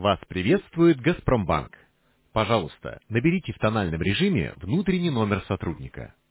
Вас приветствует Газпромбанк. Пожалуйста, наберите в тональном режиме внутренний номер сотрудника.